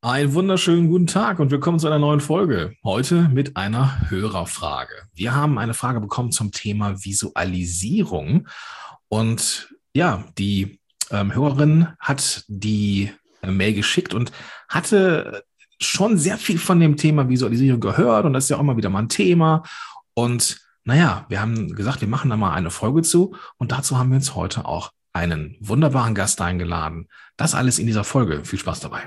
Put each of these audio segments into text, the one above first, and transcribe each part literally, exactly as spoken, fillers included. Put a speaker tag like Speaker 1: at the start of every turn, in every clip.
Speaker 1: Einen wunderschönen guten Tag und willkommen zu einer neuen Folge. Heute mit einer Hörerfrage. Wir haben eine Frage bekommen zum Thema Visualisierung. Und ja, die ähm, Hörerin hat die äh, Mail geschickt und hatte schon sehr viel von dem Thema Visualisierung gehört. Und das ist ja auch immer wieder mal ein Thema. Und naja, wir haben gesagt, wir machen da mal eine Folge zu. Und dazu haben wir uns heute auch einen wunderbaren Gast eingeladen. Das alles in dieser Folge. Viel Spaß dabei.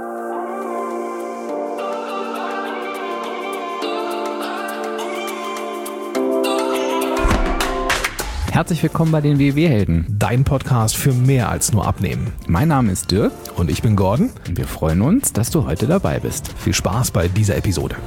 Speaker 2: Herzlich willkommen bei den W W-Helden.
Speaker 1: Dein Podcast für mehr als nur Abnehmen.
Speaker 2: Mein Name ist Dirk
Speaker 1: und ich bin Gordon.
Speaker 2: Und wir freuen uns, dass du heute dabei bist.
Speaker 1: Viel Spaß bei dieser Episode.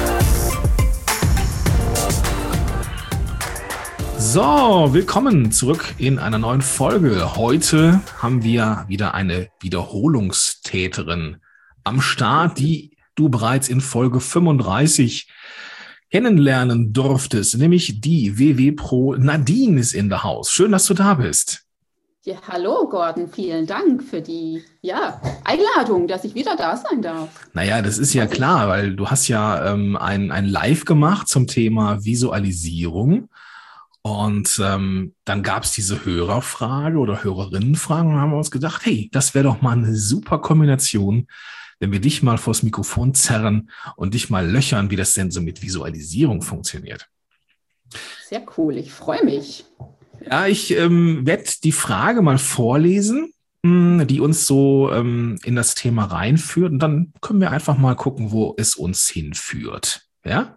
Speaker 1: So, willkommen zurück in einer neuen Folge. Heute haben wir wieder eine Wiederholungstäterin am Start, die du bereits in Folge fünfunddreißig kennenlernen durftest, nämlich die W W-Pro Nadine ist in the house. Schön, dass du da bist.
Speaker 3: Ja, hallo Gordon, vielen Dank für die ja, Einladung, dass ich wieder da sein darf.
Speaker 1: Naja, das ist ja klar, weil du hast ja ähm, ein, ein Live gemacht zum Thema Visualisierung und ähm, dann gab es diese Hörerfrage oder Hörerinnenfrage und dann haben wir uns gedacht, hey, das wäre doch mal eine super Kombination, wenn wir dich mal vors Mikrofon zerren und dich mal löchern, wie das denn so mit Visualisierung funktioniert.
Speaker 3: Sehr cool, ich freue mich.
Speaker 1: Ja, ich ähm, werde die Frage mal vorlesen, mh, die uns so ähm, in das Thema reinführt. Und dann können wir einfach mal gucken, wo es uns hinführt. Ja?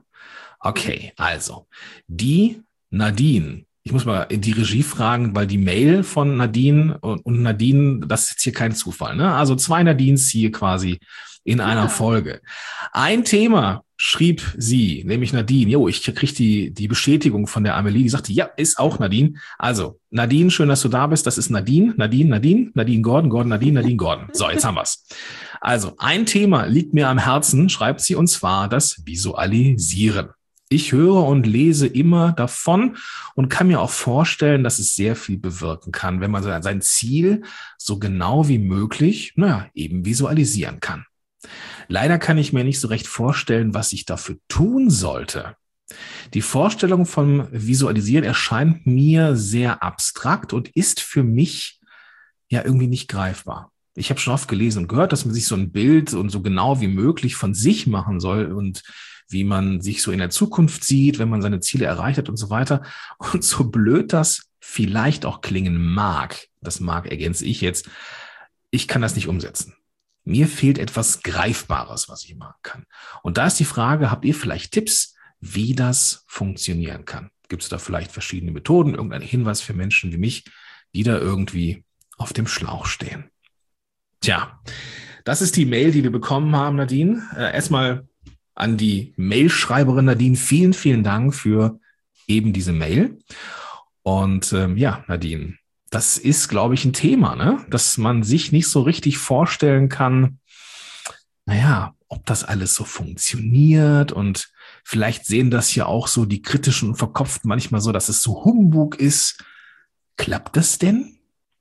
Speaker 1: Okay, also die Nadine. Ich muss mal in die Regie fragen, weil die Mail von Nadine und, und Nadine, das ist jetzt hier kein Zufall, ne? Also zwei Nadines hier quasi in einer ja. Folge. Ein Thema schrieb sie, nämlich Nadine. Jo, ich kriege die, die Bestätigung von der Amelie, die sagte, ja, ist auch Nadine. Also, Nadine, schön, dass du da bist. Das ist Nadine, Nadine, Nadine, Nadine Gordon, Gordon, Nadine, Nadine Gordon. So, jetzt haben wir's. Also, ein Thema liegt mir am Herzen, schreibt sie, und zwar das Visualisieren. Ich höre und lese immer davon und kann mir auch vorstellen, dass es sehr viel bewirken kann, wenn man sein Ziel so genau wie möglich, naja, eben visualisieren kann. Leider kann ich mir nicht so recht vorstellen, was ich dafür tun sollte. Die Vorstellung vom Visualisieren erscheint mir sehr abstrakt und ist für mich ja irgendwie nicht greifbar. Ich habe schon oft gelesen und gehört, dass man sich so ein Bild und so genau wie möglich von sich machen soll und wie man sich so in der Zukunft sieht, wenn man seine Ziele erreicht hat und so weiter. Und so blöd das vielleicht auch klingen mag, das mag ergänze ich jetzt, ich kann das nicht umsetzen. Mir fehlt etwas Greifbares, was ich machen kann. Und da ist die Frage, habt ihr vielleicht Tipps, wie das funktionieren kann? Gibt es da vielleicht verschiedene Methoden, irgendeinen Hinweis für Menschen wie mich, die da irgendwie auf dem Schlauch stehen? Tja, das ist die Mail, die wir bekommen haben, Nadine. Äh, erstmal an die Mailschreiberin Nadine, vielen, vielen Dank für eben diese Mail. Und ähm, ja, Nadine, das ist, glaube ich, ein Thema, ne? Dass man sich nicht so richtig vorstellen kann, naja, ob das alles so funktioniert. Und vielleicht sehen das ja auch so die Kritischen und Verkopften manchmal so, dass es so Humbug ist. Klappt das denn?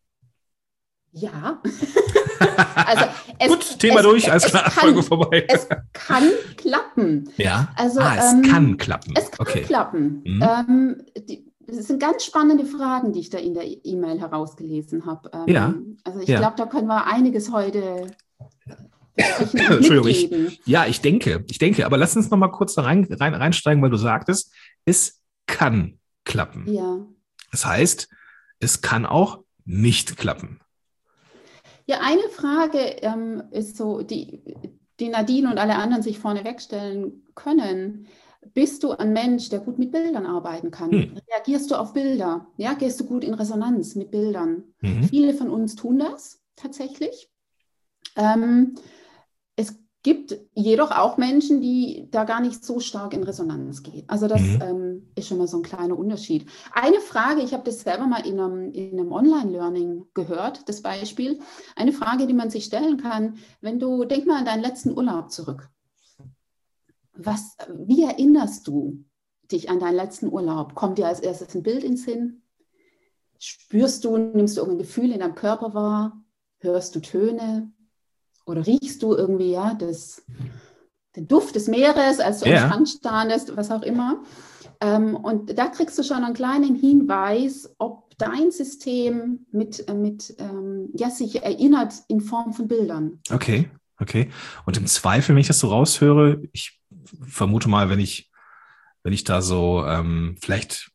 Speaker 3: Ja. Also es,
Speaker 1: Gut, Thema
Speaker 3: es,
Speaker 1: durch, alles
Speaker 3: es
Speaker 1: klar,
Speaker 3: kann,
Speaker 1: Folge vorbei.
Speaker 3: Es kann klappen.
Speaker 1: Ja,
Speaker 3: also,
Speaker 1: ah, es
Speaker 3: ähm,
Speaker 1: kann klappen.
Speaker 3: Es kann
Speaker 1: okay.
Speaker 3: klappen.
Speaker 1: Mhm.
Speaker 3: Ähm, die, das sind ganz spannende Fragen, die ich da in der E-Mail herausgelesen habe. Ähm,
Speaker 1: ja.
Speaker 3: Also ich
Speaker 1: ja.
Speaker 3: glaube, da können wir einiges heute
Speaker 1: Entschuldigung, ich,
Speaker 3: mitgeben.
Speaker 1: ja, ich denke, ich denke, aber lass uns noch mal kurz da rein, rein, reinsteigen, weil du sagtest, es kann klappen.
Speaker 3: Ja.
Speaker 1: Das heißt, es kann auch nicht klappen.
Speaker 3: Ja, eine Frage ähm, ist so, die, die Nadine und alle anderen sich vorneweg stellen können. Bist du ein Mensch, der gut mit Bildern arbeiten kann? Hm. Reagierst du auf Bilder? Ja, gehst du gut in Resonanz mit Bildern? Mhm. Viele von uns tun das tatsächlich. Ähm, es gibt jedoch auch Menschen, die da gar nicht so stark in Resonanz gehen. Also das mhm. ähm, ist schon mal so ein kleiner Unterschied. Eine Frage, ich habe das selber mal in einem, in einem Online-Learning gehört, das Beispiel. Eine Frage, die man sich stellen kann, wenn du, denk mal an deinen letzten Urlaub zurück. Was, wie erinnerst du dich an deinen letzten Urlaub? Kommt dir als erstes ein Bild in den Sinn? Spürst du, nimmst du irgendein Gefühl in deinem Körper wahr? Hörst du Töne? oder riechst du irgendwie, ja, das, den Duft des Meeres, als du
Speaker 1: Ja.
Speaker 3: am Strand standest, was auch immer. Ähm, und da kriegst du schon einen kleinen Hinweis, ob dein System mit, äh, mit ähm, ja, sich erinnert in Form von Bildern.
Speaker 1: Okay, okay. Und im Zweifel, wenn ich das so raushöre, ich vermute mal, wenn ich, wenn ich da so ähm, vielleicht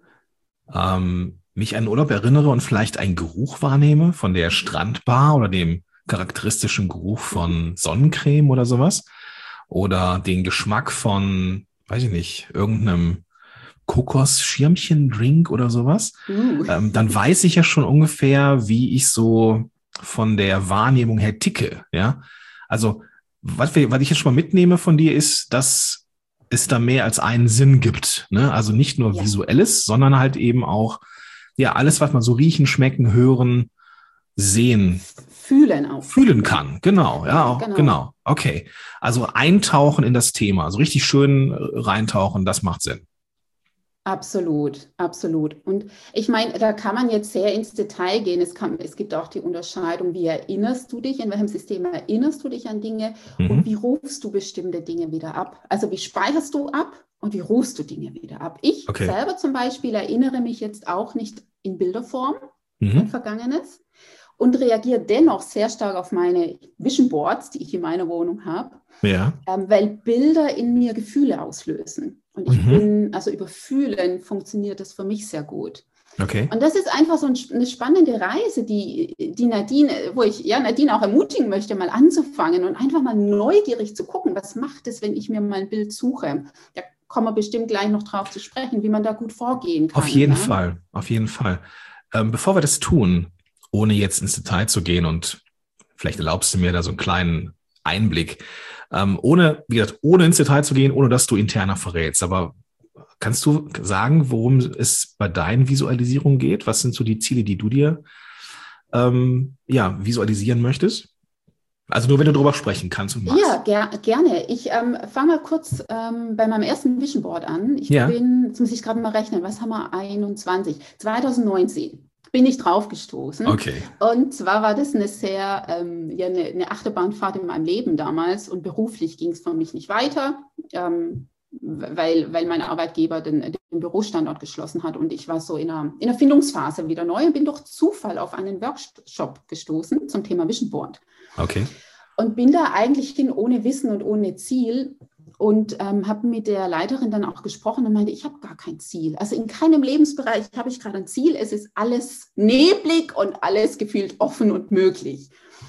Speaker 1: ähm, mich an Urlaub erinnere und vielleicht einen Geruch wahrnehme von der Strandbar oder dem charakteristischen Geruch von Sonnencreme oder sowas oder den Geschmack von, weiß ich nicht, irgendeinem Kokosschirmchen-Drink oder sowas,
Speaker 3: Uh.
Speaker 1: ähm, dann weiß ich ja schon ungefähr, wie ich so von der Wahrnehmung her ticke, ja. Also, was, wir, was ich jetzt schon mal mitnehme von dir ist, dass es da mehr als einen Sinn gibt, ne? Also nicht nur
Speaker 3: Ja.
Speaker 1: Visuelles, sondern halt eben auch, ja, alles, was man so riechen, schmecken, hören, sehen,
Speaker 3: Fühlen auch.
Speaker 1: fühlen kann. Genau, ja, auch,
Speaker 3: Genau.
Speaker 1: genau. Okay. Also eintauchen in das Thema, also richtig schön äh, reintauchen, das macht Sinn.
Speaker 3: Absolut, absolut. Und ich meine, da kann man jetzt sehr ins Detail gehen. Es kann, es gibt auch die Unterscheidung, wie erinnerst du dich, in welchem System erinnerst du dich an Dinge
Speaker 1: Mhm.
Speaker 3: und wie rufst du bestimmte Dinge wieder ab? Also wie speicherst du ab und wie rufst du Dinge wieder ab? Ich
Speaker 1: Okay.
Speaker 3: selber zum Beispiel erinnere mich jetzt auch nicht in Bilderform an
Speaker 1: Mhm.
Speaker 3: Vergangenes und reagiere dennoch sehr stark auf meine Vision Boards, die ich in meiner Wohnung habe.
Speaker 1: Ja.
Speaker 3: Ähm, weil Bilder in mir Gefühle auslösen. Und ich
Speaker 1: Mhm.
Speaker 3: bin, also über Fühlen funktioniert das für mich sehr gut.
Speaker 1: Okay.
Speaker 3: Und das ist einfach so ein, eine spannende Reise, die, die Nadine, wo ich ja Nadine auch ermutigen möchte, mal anzufangen und einfach mal neugierig zu gucken, was macht es, wenn ich mir mal ein Bild suche. Da kommen wir bestimmt gleich noch drauf zu sprechen, wie man da gut vorgehen kann.
Speaker 1: Auf jeden
Speaker 3: ja?
Speaker 1: Fall, auf jeden Fall. Ähm, bevor wir das tun, ohne jetzt ins Detail zu gehen und vielleicht erlaubst du mir da so einen kleinen Einblick, ähm, ohne, wie gesagt, ohne ins Detail zu gehen, ohne dass du interner verrätst, aber kannst du sagen, worum es bei deinen Visualisierungen geht? Was sind so die Ziele, die du dir ähm, ja, visualisieren möchtest? Also nur, wenn du darüber sprechen kannst und magst.
Speaker 3: Ja, ger gerne. Ich ähm, fange mal kurz ähm, bei meinem ersten Vision Board an. Ich
Speaker 1: Ja.
Speaker 3: bin, jetzt muss ich gerade mal rechnen, was haben wir, einundzwanzig, zwanzig neunzehn bin ich drauf gestoßen.
Speaker 1: Okay.
Speaker 3: Und zwar war das eine sehr, ähm, ja, eine, eine Achterbahnfahrt in meinem Leben damals und beruflich ging es für mich nicht weiter, ähm, weil, weil mein Arbeitgeber den, den Bürostandort geschlossen hat und ich war so in einer, in einer Findungsphase wieder neu und bin durch Zufall auf einen Workshop gestoßen zum Thema Vision Board.
Speaker 1: Okay.
Speaker 3: Und bin da eigentlich hin ohne Wissen und ohne Ziel und ähm, habe mit der Leiterin dann auch gesprochen und meinte, ich habe gar kein Ziel. Also in keinem Lebensbereich habe ich gerade ein Ziel. Es ist alles neblig und alles gefühlt offen und möglich.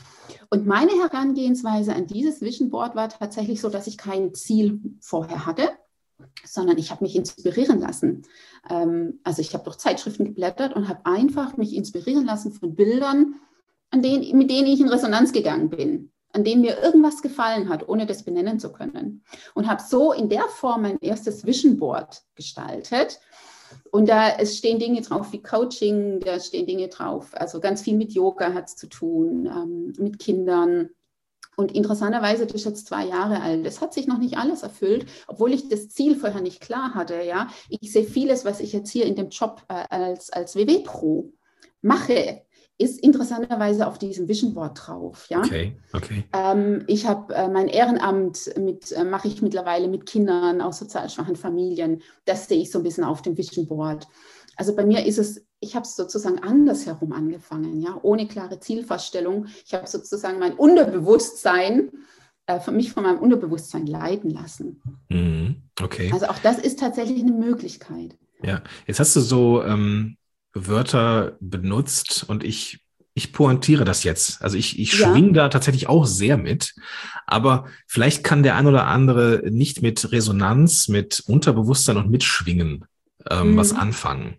Speaker 3: Und meine Herangehensweise an dieses Vision Board war tatsächlich so, dass ich kein Ziel vorher hatte, sondern ich habe mich inspirieren lassen. Ähm, also ich habe durch Zeitschriften geblättert und habe einfach mich inspirieren lassen von Bildern, an denen, mit denen ich in Resonanz gegangen bin, an denen mir irgendwas gefallen hat, ohne das benennen zu können. Und habe so in der Form mein erstes Vision Board gestaltet. Und da es stehen Dinge drauf wie Coaching, da stehen Dinge drauf, also ganz viel mit Yoga hat es zu tun, ähm, mit Kindern. Und interessanterweise, das ist jetzt zwei Jahre alt. Das hat sich noch nicht alles erfüllt, obwohl ich das Ziel vorher nicht klar hatte. Ja? Ich sehe vieles, was ich jetzt hier in dem Job äh, als, als W W-Pro mache, ist interessanterweise auf diesem Vision Board drauf. Ja?
Speaker 1: Okay, okay.
Speaker 3: Ähm, ich habe äh, mein Ehrenamt mit, äh, mache ich mittlerweile mit Kindern aus sozial schwachen Familien. Das sehe ich so ein bisschen auf dem Vision Board. Also bei mir ist es, ich habe es sozusagen andersherum angefangen, ja, ohne klare Zielvorstellung. Ich habe sozusagen mein Unterbewusstsein, äh, für mich von meinem Unterbewusstsein leiten lassen.
Speaker 1: Mhm, okay.
Speaker 3: Also auch das ist tatsächlich eine Möglichkeit.
Speaker 1: Ja, jetzt hast du so ähm, Wörter benutzt und ich, ich pointiere das jetzt. Also ich, ich
Speaker 3: Ja.
Speaker 1: schwinge da tatsächlich auch sehr mit, aber vielleicht kann der ein oder andere nicht mit Resonanz, mit Unterbewusstsein und Mitschwingen ähm,
Speaker 3: Mhm.
Speaker 1: was anfangen.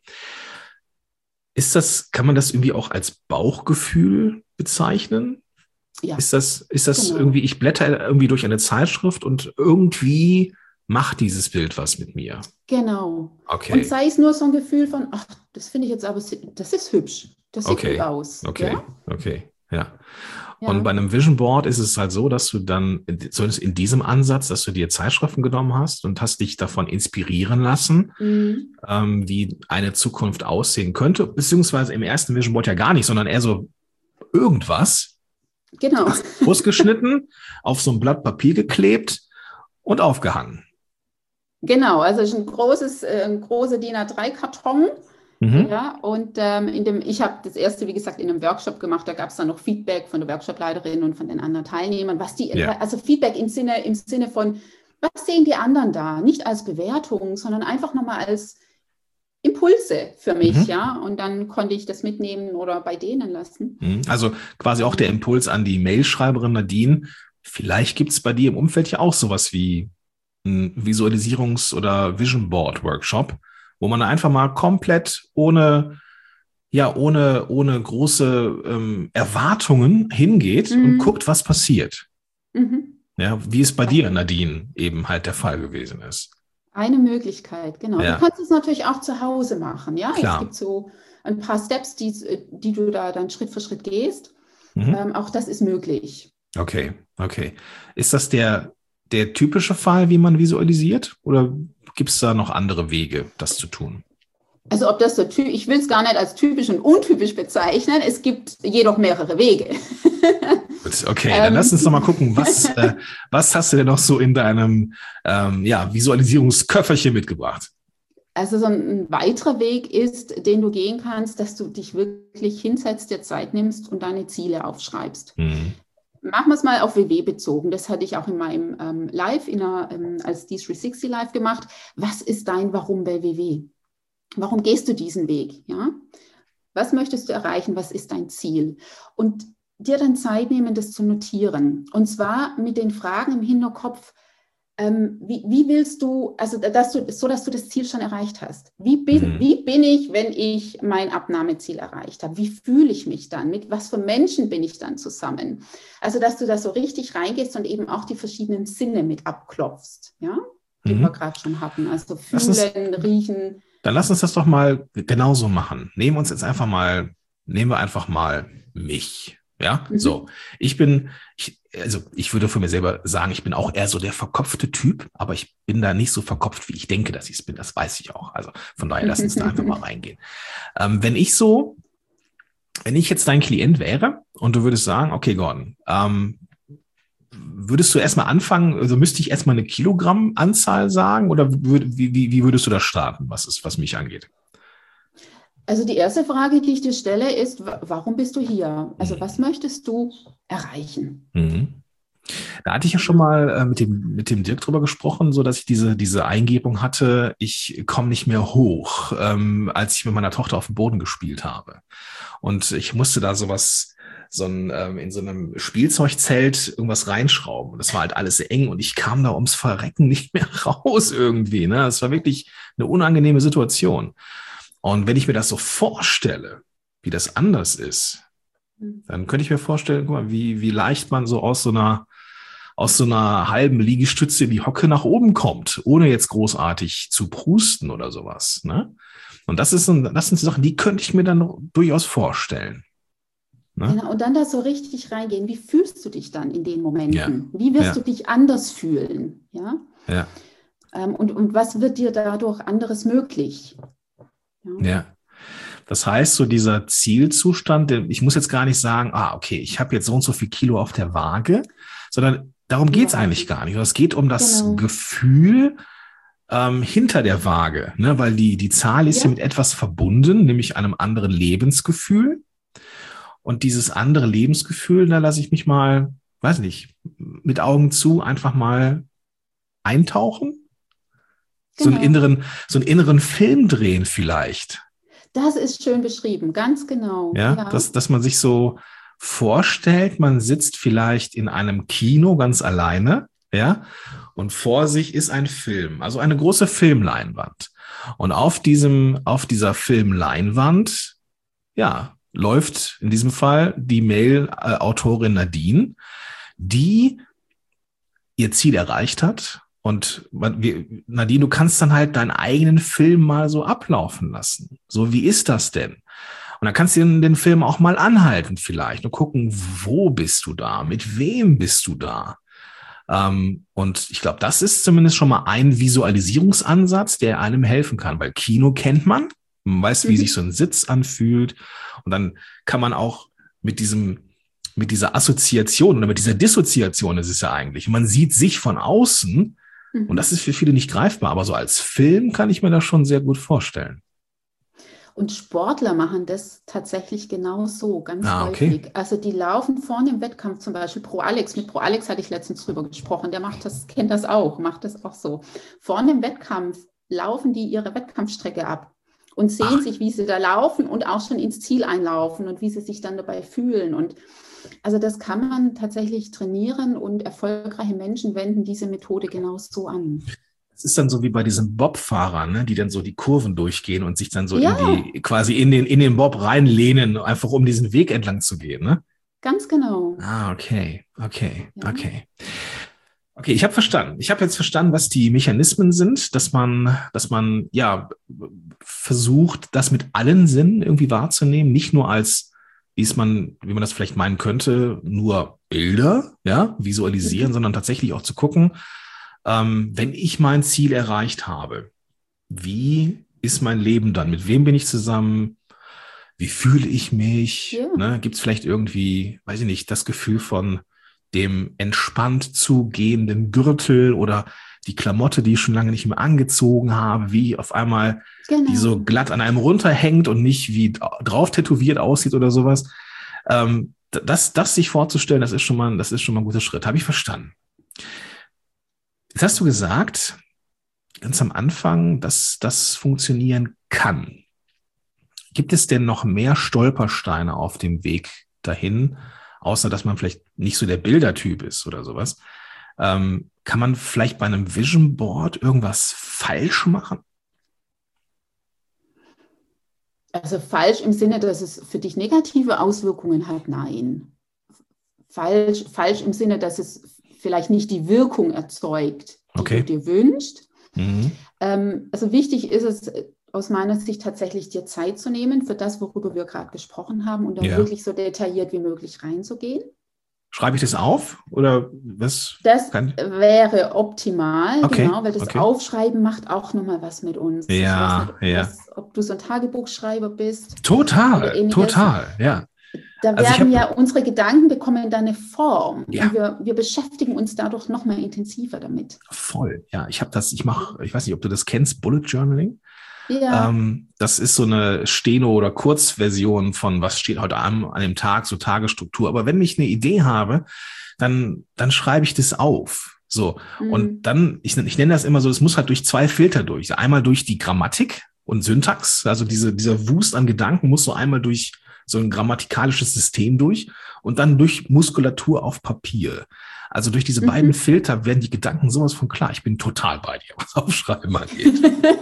Speaker 1: Ist das, kann man das irgendwie auch als Bauchgefühl bezeichnen?
Speaker 3: Ja,
Speaker 1: Ist das, ist das
Speaker 3: Genau.
Speaker 1: irgendwie, ich blätter irgendwie durch eine Zeitschrift und irgendwie macht dieses Bild was mit mir?
Speaker 3: genau.
Speaker 1: Okay.
Speaker 3: Und sei es nur so ein Gefühl von, ach, das finde ich jetzt aber, das ist hübsch, das sieht
Speaker 1: Okay,
Speaker 3: gut aus.
Speaker 1: Okay,
Speaker 3: Ja?
Speaker 1: okay, ja.
Speaker 3: Ja.
Speaker 1: Und bei einem Vision Board ist es halt so, dass du dann, zumindest in diesem Ansatz, dass du dir Zeitschriften genommen hast und hast dich davon inspirieren lassen,
Speaker 3: Mhm.
Speaker 1: ähm, wie eine Zukunft aussehen könnte, beziehungsweise im ersten Vision Board ja gar nicht, sondern eher so irgendwas.
Speaker 3: Genau.
Speaker 1: Ausgeschnitten, auf so ein Blatt Papier geklebt und aufgehangen.
Speaker 3: Genau, also es ist ein großes, äh, ein großer D I N A drei Karton.
Speaker 1: Mhm.
Speaker 3: Ja, und ähm, in dem, ich habe das erste, wie gesagt, in einem Workshop gemacht. Da gab es dann noch Feedback von der Workshopleiterin und von den anderen Teilnehmern. Was die,
Speaker 1: Ja.
Speaker 3: also Feedback im Sinne, im Sinne von, was sehen die anderen da? Nicht als Bewertung, sondern einfach nochmal als Impulse für mich,
Speaker 1: Mhm.
Speaker 3: ja. Und dann konnte ich das mitnehmen oder bei denen lassen.
Speaker 1: Mhm. Also quasi auch der Impuls an die Mailschreiberin Nadine. Vielleicht gibt es bei dir im Umfeld ja auch sowas wie ein Visualisierungs- oder Vision Board Workshop, wo man einfach mal komplett ohne, ja, ohne, ohne große ähm, Erwartungen hingeht
Speaker 3: Mhm.
Speaker 1: und guckt, was passiert.
Speaker 3: Mhm.
Speaker 1: Ja, wie es bei dir, Nadine, eben halt der Fall gewesen ist.
Speaker 3: Eine Möglichkeit, genau.
Speaker 1: Ja.
Speaker 3: Du kannst es natürlich auch zu Hause machen, ja.
Speaker 1: Klar.
Speaker 3: Es gibt so ein paar Steps, die, die du da dann Schritt für Schritt gehst.
Speaker 1: Mhm.
Speaker 3: Ähm, auch das ist möglich.
Speaker 1: Okay, okay. Ist das der, der typische Fall, wie man visualisiert? Oder gibt es da noch andere Wege, das zu tun?
Speaker 3: Also ob das so typisch, ich will es gar nicht als typisch und untypisch bezeichnen, es gibt jedoch mehrere Wege.
Speaker 1: Gut, okay, dann lass uns noch mal gucken, was, äh, was hast du denn noch so in deinem ähm, ja, Visualisierungsköfferchen mitgebracht?
Speaker 3: Also so ein weiterer Weg ist, den du gehen kannst, dass du dich wirklich hinsetzt, dir Zeit nimmst und deine Ziele aufschreibst.
Speaker 1: Mhm.
Speaker 3: Machen wir es mal auf W W bezogen. Das hatte ich auch in meinem ähm, Live, in einer, ähm, als D dreihundertsechzig Live gemacht. Was ist dein Warum bei W W? Warum gehst du diesen Weg? Ja? Was möchtest du erreichen? Was ist dein Ziel? Und dir dann Zeit nehmen, das zu notieren. Und zwar mit den Fragen im Hinterkopf, ähm, wie, wie willst du, also dass du, so dass du das Ziel schon erreicht hast. Wie bin,
Speaker 1: Mhm.
Speaker 3: wie bin ich, wenn ich mein Abnahmeziel erreicht habe? Wie fühle ich mich dann? Mit was für Menschen bin ich dann zusammen? Also dass du da so richtig reingehst und eben auch die verschiedenen Sinne mit abklopfst, ja? Die
Speaker 1: Mhm.
Speaker 3: wir gerade schon hatten. Also
Speaker 1: Lass uns-
Speaker 3: fühlen, riechen.
Speaker 1: Dann lass uns das doch mal genauso machen. Nehmen wir uns jetzt einfach mal, nehmen wir einfach mal mich. Ja,
Speaker 3: Mhm.
Speaker 1: so. Ich bin, ich, also ich würde von mir selber sagen, ich bin auch eher so der verkopfte Typ, aber ich bin da nicht so verkopft, wie ich denke, dass ich es bin. Das weiß ich auch. Also von daher, lass uns da einfach mal reingehen. Ähm, wenn ich so, wenn ich jetzt dein Klient wäre und du würdest sagen, okay, Gordon, ähm, würdest du erstmal anfangen, also müsste ich erstmal eine Kilogrammanzahl sagen oder würd, wie, wie, wie würdest du da starten, was ist, was mich angeht?
Speaker 3: Also die erste Frage, die ich dir stelle, ist, wa- warum bist du hier? Also was möchtest du erreichen?
Speaker 1: Mhm. Da hatte ich ja schon mal äh, mit dem, mit dem Dirk drüber gesprochen, so dass ich diese, diese Eingebung hatte, ich komme nicht mehr hoch, ähm, als ich mit meiner Tochter auf dem Boden gespielt habe. Und ich musste da sowas, so ein, ähm, in so einem Spielzeugzelt irgendwas reinschrauben. Und das war halt alles sehr eng und ich kam da ums Verrecken nicht mehr raus irgendwie. Ne? Das war wirklich eine unangenehme Situation. Und wenn ich mir das so vorstelle, wie das anders ist, dann könnte ich mir vorstellen, guck mal, wie, wie leicht man so aus so einer, aus so einer halben Liegestütze in die Hocke nach oben kommt, ohne jetzt großartig zu prusten oder sowas. Ne? Und das ist ein, das sind Sachen, die könnte ich mir dann durchaus vorstellen. Ne?
Speaker 3: Genau, und dann da so richtig reingehen. Wie fühlst du dich dann in den Momenten?
Speaker 1: Ja.
Speaker 3: Wie wirst
Speaker 1: Ja.
Speaker 3: du dich anders fühlen? Ja?
Speaker 1: Ja.
Speaker 3: Ähm, und, und was wird dir dadurch anderes möglich?
Speaker 1: Ja. Das heißt, so dieser Zielzustand, der- ich muss jetzt gar nicht sagen, ah, okay, ich habe jetzt so und so viel Kilo auf der Waage, sondern darum geht's
Speaker 3: Ja.
Speaker 1: eigentlich gar nicht. Es geht um das
Speaker 3: Genau.
Speaker 1: Gefühl ähm, hinter der Waage, ne? Weil die, die Zahl ist ja.
Speaker 3: Ja.
Speaker 1: mit etwas verbunden, nämlich einem anderen Lebensgefühl. Und dieses andere Lebensgefühl, da lasse ich mich mal, weiß nicht, mit Augen zu einfach mal eintauchen. So einen
Speaker 3: Genau.
Speaker 1: inneren, so einen inneren Film drehen vielleicht.
Speaker 3: Das ist schön beschrieben, ganz genau.
Speaker 1: Ja, Dass, dass man sich so vorstellt, man sitzt vielleicht in einem Kino ganz alleine, ja, und vor sich ist ein Film, also eine große Filmleinwand. Und auf diesem, auf dieser Filmleinwand, ja, läuft in diesem Fall die Mail-Autorin Nadine, die ihr Ziel erreicht hat. Und man, wir, Nadine, du kannst dann halt deinen eigenen Film mal so ablaufen lassen. So, wie ist das denn? Und dann kannst du den, den Film auch mal anhalten vielleicht und gucken, wo bist du da? Mit wem bist du da? Ähm, und ich glaube, das ist zumindest schon mal ein Visualisierungsansatz, der einem helfen kann, weil Kino kennt man. Man weiß, wie
Speaker 3: Mhm.
Speaker 1: sich so ein Sitz anfühlt. Und dann kann man auch mit diesem mit dieser Assoziation oder mit dieser Dissoziation ist es ja eigentlich. Man sieht sich von außen mhm. und das ist für viele nicht greifbar, aber so als Film kann ich mir das schon sehr gut vorstellen.
Speaker 3: Und Sportler machen das tatsächlich genau so, ganz
Speaker 1: ah,
Speaker 3: häufig.
Speaker 1: Okay.
Speaker 3: Also die laufen vorne im Wettkampf, zum Beispiel Pro Alex. Mit Pro Alex hatte ich letztens drüber gesprochen. Der macht das, kennt das auch, macht das auch so. Vorne im Wettkampf laufen die ihre Wettkampfstrecke ab und sehen Ach. sich, wie sie da laufen und auch schon ins Ziel einlaufen und wie sie sich dann dabei fühlen. Und also das kann man tatsächlich trainieren und erfolgreiche Menschen wenden diese Methode genau so an.
Speaker 1: Es ist dann so wie bei diesen Bobfahrern, ne, die dann so die Kurven durchgehen und sich dann so
Speaker 3: ja.
Speaker 1: in die, quasi in den, in den Bob reinlehnen, einfach um diesen Weg entlang zu gehen, ne?
Speaker 3: Ganz genau.
Speaker 1: Ah, okay, okay,
Speaker 3: ja.
Speaker 1: okay. Okay, ich habe verstanden. Ich habe jetzt verstanden, was die Mechanismen sind, dass man, dass man ja versucht, das mit allen Sinnen irgendwie wahrzunehmen, nicht nur als, wie es man, wie man das vielleicht meinen könnte, nur Bilder, ja, visualisieren, mhm. sondern tatsächlich auch zu gucken, Ähm, wenn ich mein Ziel erreicht habe, wie ist mein Leben dann? Mit wem bin ich zusammen? Wie fühle ich mich?
Speaker 3: Ja.
Speaker 1: Ne? Gibt es vielleicht irgendwie, weiß ich nicht, das Gefühl von dem entspannt zugehenden Gürtel oder die Klamotte, die ich schon lange nicht mehr angezogen habe, wie auf einmal
Speaker 3: genau.
Speaker 1: die so glatt an einem runterhängt und nicht wie drauf tätowiert aussieht oder sowas. Ähm, das, das sich vorzustellen, das ist schon mal, das ist schon mal ein guter Schritt. Habe ich verstanden. Jetzt hast du gesagt, ganz am Anfang, dass das funktionieren kann. Gibt es denn noch mehr Stolpersteine auf dem Weg dahin, außer dass man vielleicht nicht so der Bildertyp ist oder sowas? Ähm, kann man vielleicht bei einem Vision Board irgendwas falsch machen?
Speaker 3: Also falsch im Sinne, dass es für dich negative Auswirkungen hat? Nein. Falsch, falsch im Sinne, dass es vielleicht nicht die Wirkung erzeugt, die
Speaker 1: okay.
Speaker 3: du dir wünschst.
Speaker 1: Mhm.
Speaker 3: Ähm, also wichtig ist es aus meiner Sicht tatsächlich, dir Zeit zu nehmen für das, worüber wir gerade gesprochen haben und da
Speaker 1: ja.
Speaker 3: wirklich so detailliert wie möglich reinzugehen.
Speaker 1: Schreibe ich das auf oder was?
Speaker 3: Das
Speaker 1: kann...
Speaker 3: wäre optimal,
Speaker 1: okay.
Speaker 3: genau, weil das
Speaker 1: okay.
Speaker 3: Aufschreiben macht auch nochmal was mit uns.
Speaker 1: Ja,
Speaker 3: ich weiß nicht,
Speaker 1: ja.
Speaker 3: was, ob du so ein Tagebuchschreiber bist.
Speaker 1: Total, total, ja.
Speaker 3: Da
Speaker 1: Also
Speaker 3: werden
Speaker 1: hab,
Speaker 3: ja unsere Gedanken bekommen dann eine Form
Speaker 1: ja.
Speaker 3: und wir, wir beschäftigen uns dadurch noch mal intensiver damit.
Speaker 1: Voll, ja. Ich habe das, ich mache, ich weiß nicht, ob du das kennst, Bullet Journaling.
Speaker 3: Ja.
Speaker 1: Ähm, das ist so eine Steno- oder Kurzversion von was steht heute an, an dem Tag, so Tagesstruktur. Aber wenn ich eine Idee habe, dann, dann schreibe ich das auf. So. Mhm. Und dann, ich, ich nenne das immer so, es muss halt durch zwei Filter durch. Einmal durch die Grammatik und Syntax, also diese, dieser Wust an Gedanken muss so einmal durch so ein grammatikalisches System durch und dann durch Muskulatur auf Papier. Also durch diese mhm. beiden Filter werden die Gedanken sowas von klar. Ich bin total bei dir, was Aufschreiben angeht.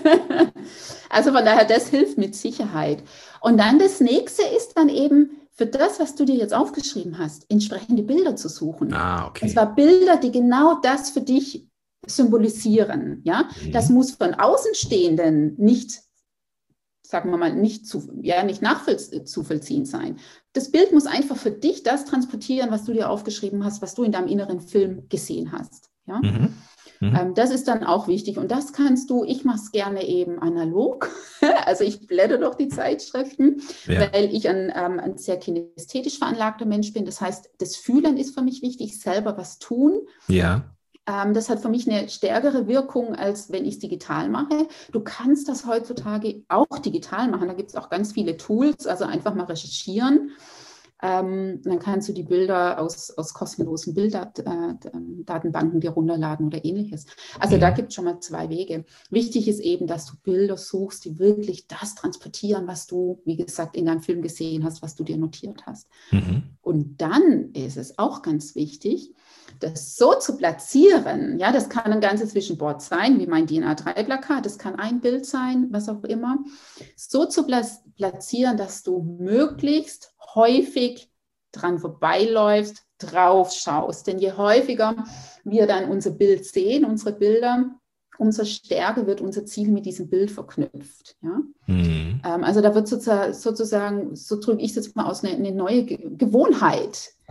Speaker 3: Also von daher, das hilft mit Sicherheit. Und dann das nächste ist dann eben für das, was du dir jetzt aufgeschrieben hast, entsprechende Bilder zu suchen.
Speaker 1: Ah, okay.
Speaker 3: Und zwar Bilder, die genau das für dich symbolisieren. Ja? Mhm. Das muss von Außenstehenden nicht sagen wir mal, nicht, zu, ja, nicht nachzuvollziehen sein. Das Bild muss einfach für dich das transportieren, was du dir aufgeschrieben hast, was du in deinem inneren Film gesehen hast. Ja? Mhm. Mhm. Ähm, das ist dann auch wichtig. Und das kannst du, ich mache es gerne eben analog. Also ich blätter durch die Zeitschriften, ja. weil ich ein, ähm, ein sehr kinästhetisch veranlagter Mensch bin. Das heißt, das Fühlen ist für mich wichtig, selber was tun.
Speaker 1: Ja.
Speaker 3: Das hat für mich eine stärkere Wirkung, als wenn ich es digital mache. Du kannst das heutzutage auch digital machen. Da gibt es auch ganz viele Tools, also einfach mal recherchieren. Ähm, dann kannst du die Bilder aus, aus kostenlosen Bilddatenbanken dir runterladen oder ähnliches. Also mhm. da gibt es schon mal zwei Wege. Wichtig ist eben, dass du Bilder suchst, die wirklich das transportieren, was du, wie gesagt, in deinem Film gesehen hast, was du dir notiert hast. Mhm. Und dann ist es auch ganz wichtig, das so zu platzieren, ja, das kann ein ganzes Vision-Board sein, wie mein D I N A drei Plakat, das kann ein Bild sein, was auch immer, so zu platzieren, dass du möglichst häufig dran vorbeiläufst, drauf schaust. Denn je häufiger wir dann unser Bild sehen, unsere Bilder, umso stärker wird unser Ziel mit diesem Bild verknüpft. Ja? Mhm. Ähm, also da wird sozusagen, sozusagen so drücke ich es jetzt mal aus, eine, eine neue Ge- Gewohnheit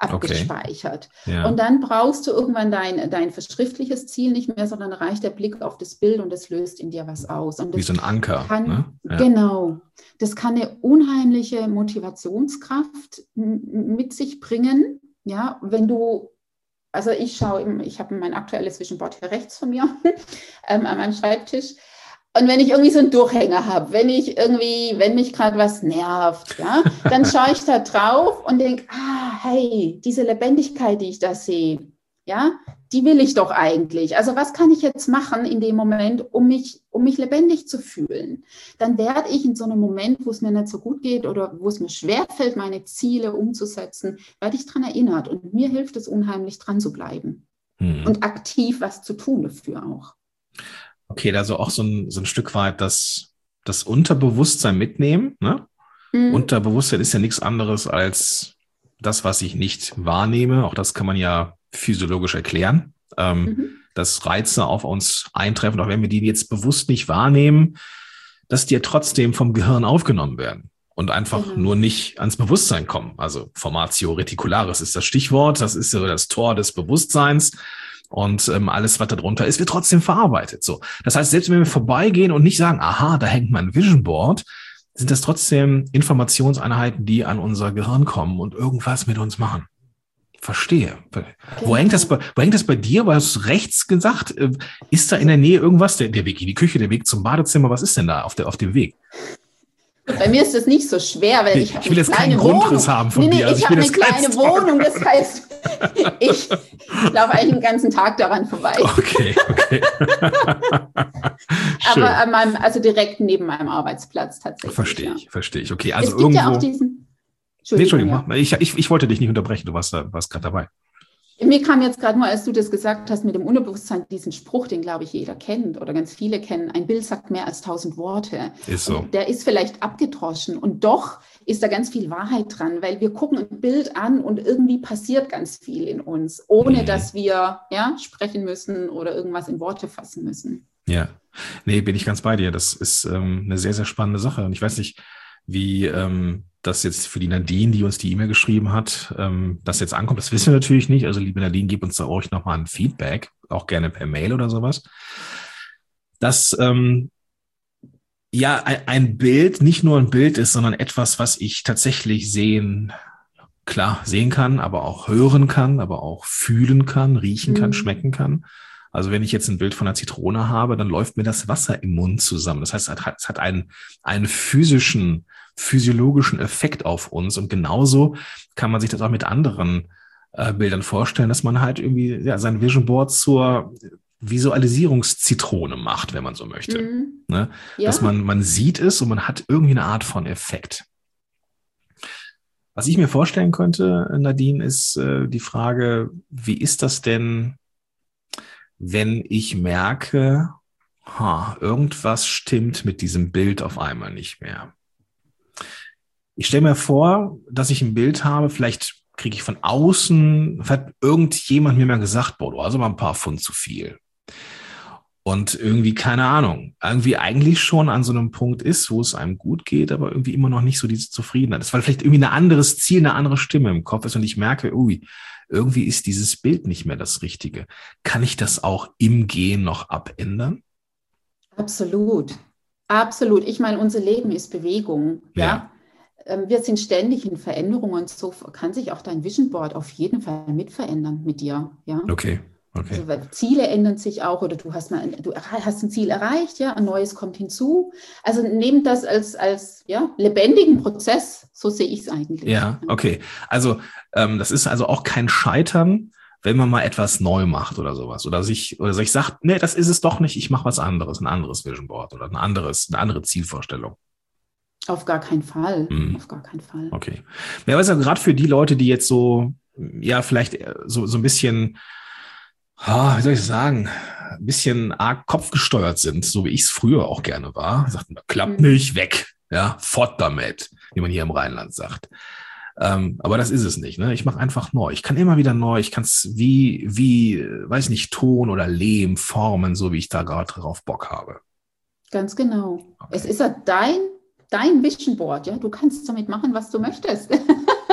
Speaker 3: abgespeichert.
Speaker 1: Okay. Ja.
Speaker 3: Und dann brauchst du irgendwann dein, dein verschriftliches Ziel nicht mehr, sondern reicht der Blick auf das Bild und das löst in dir was aus. Und das
Speaker 1: wie so ein Anker.
Speaker 3: Kann,
Speaker 1: ne? Ja.
Speaker 3: Genau. Das kann eine unheimliche Motivationskraft m- mit sich bringen. Ja, wenn du, also ich schaue, ich habe mein aktuelles Vision Board hier rechts von mir ähm, an meinem Schreibtisch. Und wenn ich irgendwie so einen Durchhänger habe, wenn ich irgendwie, wenn mich gerade was nervt, ja, dann schaue ich da drauf und denke, ah, hey, diese Lebendigkeit, die ich da sehe, ja, die will ich doch eigentlich. Also was kann ich jetzt machen in dem Moment, um mich, um mich lebendig zu fühlen? Dann werde ich in so einem Moment, wo es mir nicht so gut geht oder wo es mir schwerfällt, meine Ziele umzusetzen, werde ich daran erinnert. Und mir hilft es unheimlich, dran zu bleiben hm. und aktiv was zu tun dafür auch.
Speaker 1: Okay, also auch so ein, so ein Stück weit das, das Unterbewusstsein mitnehmen. Ne? Mhm. Unterbewusstsein ist ja nichts anderes als das, was ich nicht wahrnehme. Auch das kann man ja physiologisch erklären, ähm, mhm. dass Reize auf uns eintreffen, auch wenn wir die jetzt bewusst nicht wahrnehmen, dass die ja trotzdem vom Gehirn aufgenommen werden und einfach mhm. nur nicht ans Bewusstsein kommen. Also Formatio reticularis ist das Stichwort, das ist so das Tor des Bewusstseins. Und ähm, alles, was da drunter ist, wird trotzdem verarbeitet. So, das heißt, selbst wenn wir vorbeigehen und nicht sagen, aha, da hängt mein Vision Board, sind das trotzdem Informationseinheiten, die an unser Gehirn kommen und irgendwas mit uns machen. Verstehe. Genau. Wo hängt das bei, wo hängt das bei dir? Weil du hast rechts gesagt, ist da in der Nähe irgendwas? Der, der Weg in die Küche, der Weg zum Badezimmer, was ist denn da auf, der, auf dem Weg?
Speaker 3: Bei mir ist das nicht so schwer, weil ich,
Speaker 1: ich will jetzt keinen
Speaker 3: Wohnung.
Speaker 1: Grundriss haben von
Speaker 3: nee, nee,
Speaker 1: dir. Also
Speaker 3: ich, ich habe eine kleine Wohnung, das heißt, ich, ich laufe eigentlich den ganzen Tag daran vorbei.
Speaker 1: Okay, okay.
Speaker 3: Aber an meinem, also direkt neben meinem Arbeitsplatz tatsächlich.
Speaker 1: Verstehe
Speaker 3: ja.
Speaker 1: ich, verstehe ich. Okay, also
Speaker 3: es gibt
Speaker 1: irgendwo.
Speaker 3: Ja auch diesen,
Speaker 1: Entschuldigung, nee, Entschuldigung ja. ich, ich, ich wollte dich nicht unterbrechen, du warst, warst gerade dabei.
Speaker 3: Mir kam jetzt gerade nur, als du das gesagt hast, mit dem Unterbewusstsein, diesen Spruch, den, glaube ich, jeder kennt oder ganz viele kennen, ein Bild sagt mehr als tausend Worte.
Speaker 1: Ist so.
Speaker 3: Und der ist vielleicht abgedroschen und doch ist da ganz viel Wahrheit dran, weil wir gucken ein Bild an und irgendwie passiert ganz viel in uns, ohne mhm. dass wir ja, sprechen müssen oder irgendwas in Worte fassen müssen.
Speaker 1: Ja, nee, bin ich ganz bei dir. Das ist ähm, eine sehr, sehr spannende Sache. Und ich weiß nicht, wie ähm, das jetzt für die Nadine, die uns die E-Mail geschrieben hat, ähm, das jetzt ankommt. Das wissen wir natürlich nicht. Also liebe Nadine, gib uns da euch nochmal ein Feedback, auch gerne per Mail oder sowas. Dass ähm, ja ein, ein Bild nicht nur ein Bild ist, sondern etwas, was ich tatsächlich sehen, klar sehen kann, aber auch hören kann, aber auch fühlen kann, riechen kann, mhm. schmecken kann. Also wenn ich jetzt ein Bild von einer Zitrone habe, dann läuft mir das Wasser im Mund zusammen. Das heißt, es hat, es hat einen, einen physischen, physiologischen Effekt auf uns. Und genauso kann man sich das auch mit anderen äh, Bildern vorstellen, dass man halt irgendwie ja, sein Vision Board zur Visualisierungszitrone macht, wenn man so möchte. Mhm. Ne? Ja. Dass man, man sieht es und man hat irgendwie eine Art von Effekt. Was ich mir vorstellen könnte, Nadine, ist äh, die Frage, wie ist das denn, wenn ich merke, ha, irgendwas stimmt mit diesem Bild auf einmal nicht mehr. Ich stelle mir vor, dass ich ein Bild habe, vielleicht kriege ich von außen, hat irgendjemand mir mal gesagt, boah, du hast aber ein paar Pfund zu viel. Und irgendwie, keine Ahnung, irgendwie eigentlich schon an so einem Punkt ist, wo es einem gut geht, aber irgendwie immer noch nicht so diese Zufriedenheit ist, weil vielleicht irgendwie ein anderes Ziel, eine andere Stimme im Kopf ist und ich merke, ui, irgendwie ist dieses Bild nicht mehr das Richtige. Kann ich das auch im Gehen noch abändern?
Speaker 3: Absolut, absolut. Ich meine, unser Leben ist Bewegung, ja. ja. Wir sind ständig in Veränderung und so kann sich auch dein Vision Board auf jeden Fall mitverändern mit dir, ja.
Speaker 1: Okay. Okay.
Speaker 3: Also, weil Ziele ändern sich auch oder du hast mal du hast ein Ziel erreicht, ja, ein neues kommt hinzu. Also nehmt das als, als ja, lebendigen Prozess, so sehe ich es eigentlich.
Speaker 1: Ja, okay. Also ähm, das ist also auch kein Scheitern, wenn man mal etwas neu macht oder sowas. Oder sich, oder sich sagt, nee, das ist es doch nicht, ich mache was anderes, ein anderes Vision Board oder ein anderes, eine andere Zielvorstellung.
Speaker 3: Auf gar keinen Fall.
Speaker 1: Hm.
Speaker 3: Auf gar keinen Fall.
Speaker 1: Okay. Ja, aber gerade für die Leute, die jetzt so, ja, vielleicht so, so ein bisschen wie soll ich sagen, ein bisschen arg kopfgesteuert sind, so wie ich es früher auch gerne war. Sagten, klappt nicht, weg, ja, fort damit, wie man hier im Rheinland sagt. Ähm, aber das ist es nicht, ne? Ich mache einfach neu. Ich kann immer wieder neu, ich kann es wie, wie, weiß nicht, Ton oder Lehm formen, so wie ich da gerade drauf Bock habe.
Speaker 3: Ganz genau. Okay. Es ist ja dein, dein Vision Board, ja, du kannst damit machen, was du möchtest.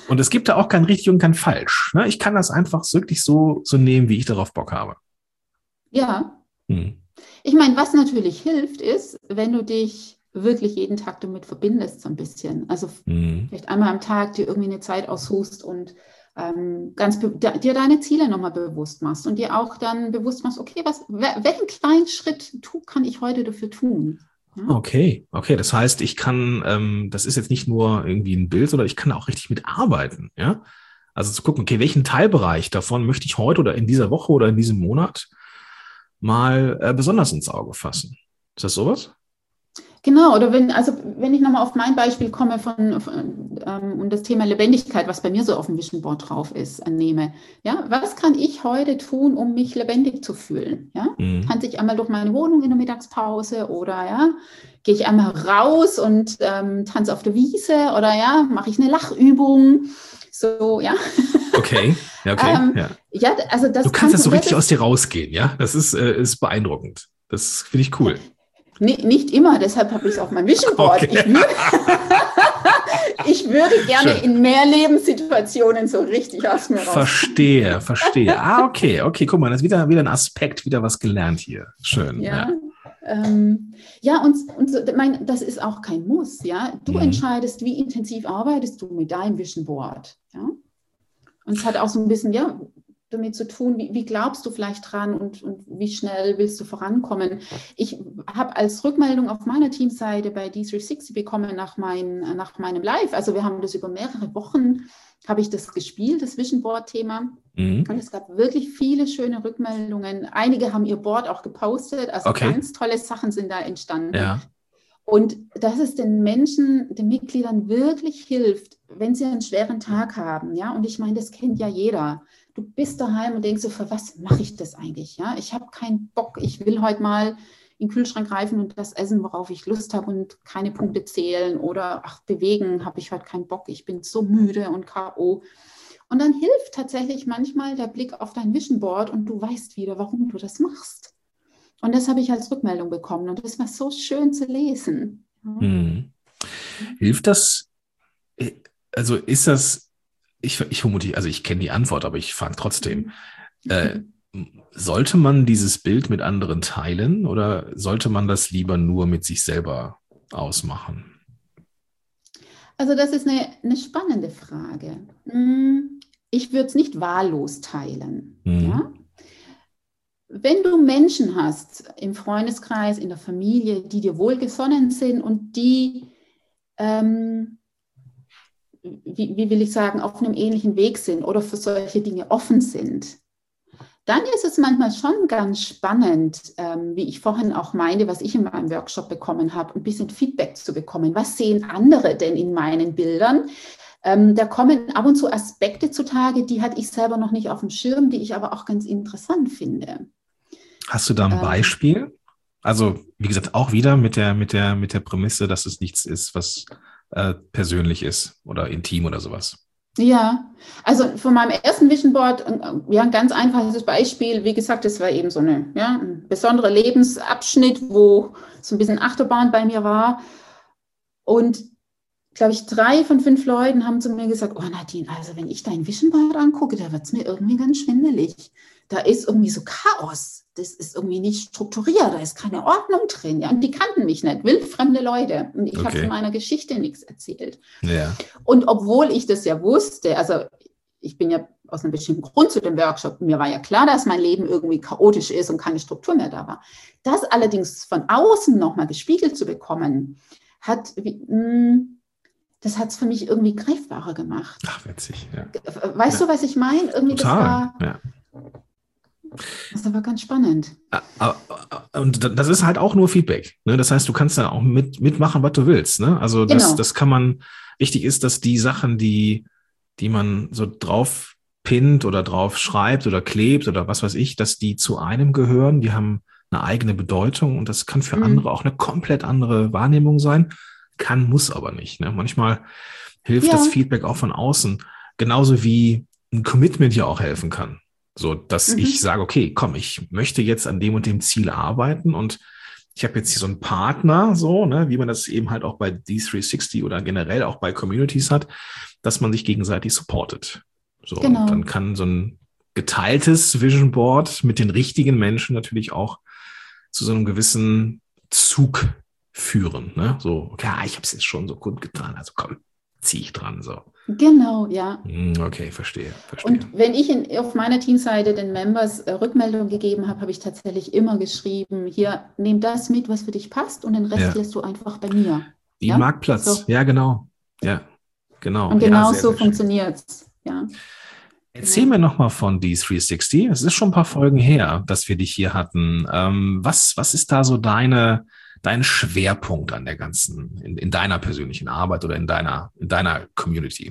Speaker 1: Und es gibt da auch kein richtig und kein falsch. Ne? Ich kann das einfach wirklich so, so nehmen, wie ich darauf Bock habe.
Speaker 3: Ja.
Speaker 1: Hm.
Speaker 3: Ich meine, was natürlich hilft, ist, wenn du dich wirklich jeden Tag damit verbindest, so ein bisschen. Also
Speaker 1: hm.
Speaker 3: vielleicht einmal am Tag dir irgendwie eine Zeit aussuchst und ähm, ganz be- dir deine Ziele nochmal bewusst machst und dir auch dann bewusst machst, okay, was, welchen kleinen Schritt tu, kann ich heute dafür tun? Ja?
Speaker 1: Okay, okay. Das heißt, ich kann, ähm, das ist jetzt nicht nur irgendwie ein Bild, sondern ich kann auch richtig mitarbeiten, ja? Also zu gucken, okay, welchen Teilbereich davon möchte ich heute oder in dieser Woche oder in diesem Monat mal äh, besonders ins Auge fassen. Ist das sowas?
Speaker 3: Genau, oder wenn, also wenn ich nochmal auf mein Beispiel komme von, von ähm, und das Thema Lebendigkeit, was bei mir so auf dem Vision Board drauf ist, annehme. Ja, was kann ich heute tun, um mich lebendig zu fühlen? Ja,
Speaker 1: Mhm.
Speaker 3: tanze ich einmal durch meine Wohnung in der Mittagspause oder ja, gehe ich einmal raus und ähm, tanze auf der Wiese oder ja, mache ich eine Lachübung? So, ja.
Speaker 1: Okay, ja, okay.
Speaker 3: ähm,
Speaker 1: ja.
Speaker 3: ja, also das
Speaker 1: Du kannst das so richtig
Speaker 3: das,
Speaker 1: aus dir rausgehen, ja? Das ist, äh, ist beeindruckend. Das finde ich cool.
Speaker 3: Nicht, nicht immer, deshalb habe ich es auf meinem Vision Board.
Speaker 1: Okay.
Speaker 3: Ich, würde, ich würde gerne
Speaker 1: Schön.
Speaker 3: in mehr Lebenssituationen so richtig aus mir raus.
Speaker 1: Verstehe, verstehe. Ah, okay, okay, guck mal, das ist wieder, wieder ein Aspekt, wieder was gelernt hier. Schön.
Speaker 3: Ja,
Speaker 1: Ja,
Speaker 3: ähm, ja und, und so, mein, das ist auch kein Muss. Ja? Du
Speaker 1: Mhm.
Speaker 3: entscheidest, wie intensiv arbeitest du mit deinem Vision Board. Ja? Und es hat auch so ein bisschen, ja, damit zu tun, wie, wie glaubst du vielleicht dran und, und wie schnell willst du vorankommen. Ich habe als Rückmeldung auf meiner Teamseite bei D dreihundertsechzig bekommen nach, mein, nach meinem Live, also wir haben das über mehrere Wochen, habe ich das gespielt, das Vision Board-Thema.
Speaker 1: Mhm.
Speaker 3: Und es gab wirklich viele schöne Rückmeldungen. Einige haben ihr Board auch gepostet, also
Speaker 1: Okay.
Speaker 3: ganz tolle Sachen sind da entstanden.
Speaker 1: Ja.
Speaker 3: Und dass es den Menschen, den Mitgliedern wirklich hilft, wenn sie einen schweren Tag haben. Ja? Und ich meine, das kennt ja jeder. Du bist daheim und denkst so, für was mache ich das eigentlich? Ja? Ich habe keinen Bock, ich will heute mal in den Kühlschrank greifen und das essen, worauf ich Lust habe und keine Punkte zählen oder ach, bewegen habe ich heute keinen Bock, ich bin so müde und K O. Und dann hilft tatsächlich manchmal der Blick auf dein Vision Board und du weißt wieder, warum du das machst. Und das habe ich als Rückmeldung bekommen und das war so schön zu lesen. Ja.
Speaker 1: Mhm. Hilft das, also ist das, ich, ich vermute, also ich kenne die Antwort, aber ich frage trotzdem, äh, sollte man dieses Bild mit anderen teilen oder sollte man das lieber nur mit sich selber ausmachen?
Speaker 3: Also das ist eine, eine spannende Frage. Ich würde es nicht wahllos teilen.
Speaker 1: Mhm.
Speaker 3: Ja? Wenn du Menschen hast im Freundeskreis, in der Familie, die dir wohlgesonnen sind und die, ähm, wie, wie will ich sagen, auf einem ähnlichen Weg sind oder für solche Dinge offen sind, dann ist es manchmal schon ganz spannend, ähm, wie ich vorhin auch meinte, was ich in meinem Workshop bekommen habe, ein bisschen Feedback zu bekommen. Was sehen andere denn in meinen Bildern? Ähm, da kommen ab und zu Aspekte zutage, die hatte ich selber noch nicht auf dem Schirm, die ich aber auch ganz interessant finde.
Speaker 1: Hast du da ein
Speaker 3: Ähm,
Speaker 1: Beispiel? Also, wie gesagt, auch wieder mit der, mit der, mit der Prämisse, dass es nichts ist, was äh, persönlich ist oder intim oder sowas.
Speaker 3: Ja, also von meinem ersten Vision Board, ja, ein ganz einfaches Beispiel. Wie gesagt, das war eben so eine, ja, ein besonderer Lebensabschnitt, wo so ein bisschen Achterbahn bei mir war. Und glaube ich, drei von fünf Leuten haben zu mir gesagt, oh Nadine, also wenn ich dein Vision Board angucke, da wird es mir irgendwie ganz schwindelig. Da ist irgendwie so Chaos. Das ist irgendwie nicht strukturiert, da ist keine Ordnung drin. Ja? Und die kannten mich nicht, wildfremde Leute. Und ich
Speaker 1: Okay.
Speaker 3: habe von meiner Geschichte nichts erzählt.
Speaker 1: Ja.
Speaker 3: Und obwohl ich das ja wusste, also ich bin ja aus einem bestimmten Grund zu dem Workshop, mir war ja klar, dass mein Leben irgendwie chaotisch ist und keine Struktur mehr da war. Das allerdings von außen nochmal gespiegelt zu bekommen, hat, mh, das hat es für mich irgendwie greifbarer gemacht.
Speaker 1: Ach, witzig. Ja.
Speaker 3: Weißt
Speaker 1: Ja.
Speaker 3: du, was ich meine? Irgendwie das
Speaker 1: Total.
Speaker 3: war,
Speaker 1: Ja.
Speaker 3: das war ganz spannend.
Speaker 1: Und das ist halt auch nur Feedback. Ne? Das heißt, du kannst da auch mit, mitmachen, was du willst. Ne? Also das,
Speaker 3: Genau.
Speaker 1: das kann man, wichtig ist, dass die Sachen, die, die man so drauf pinnt oder drauf schreibt oder klebt oder was weiß ich, dass die zu einem gehören, die haben eine eigene Bedeutung und das kann für
Speaker 3: Mhm.
Speaker 1: andere auch eine komplett andere Wahrnehmung sein. Kann, muss aber nicht. Ne? Manchmal hilft
Speaker 3: Ja.
Speaker 1: das Feedback auch von außen, genauso wie ein Commitment ja auch helfen kann. So, dass
Speaker 3: Mhm.
Speaker 1: ich sage, okay, komm, ich möchte jetzt an dem und dem Ziel arbeiten und ich habe jetzt hier so einen Partner, so, ne, wie man das eben halt auch bei D dreihundertsechzig oder generell auch bei Communities hat, dass man sich gegenseitig supportet. So,
Speaker 3: Genau.
Speaker 1: und dann kann so ein geteiltes Vision Board mit den richtigen Menschen natürlich auch zu so einem gewissen Zug führen. Ne? So, ja, ich habe es jetzt schon so gut getan, also komm, zieh ich dran. So.
Speaker 3: Genau, ja.
Speaker 1: Okay, verstehe, verstehe.
Speaker 3: Und wenn ich in, auf meiner Teamseite den Members äh, Rückmeldung gegeben habe, habe ich tatsächlich immer geschrieben, hier, nimm das mit, was für dich passt und den Rest
Speaker 1: Ja.
Speaker 3: lässt du einfach bei mir.
Speaker 1: Wie
Speaker 3: ja?
Speaker 1: Marktplatz,
Speaker 3: So.
Speaker 1: ja genau. Ja, genau.
Speaker 3: Und genau
Speaker 1: ja, sehr,
Speaker 3: so
Speaker 1: sehr
Speaker 3: funktioniert es. Ja.
Speaker 1: Erzähl
Speaker 3: Genau.
Speaker 1: mir nochmal von D dreihundertsechzig. Es ist schon ein paar Folgen her, dass wir dich hier hatten. Ähm, was, was ist da so deine, dein Schwerpunkt an der ganzen, in, in deiner persönlichen Arbeit oder in deiner, in deiner Community?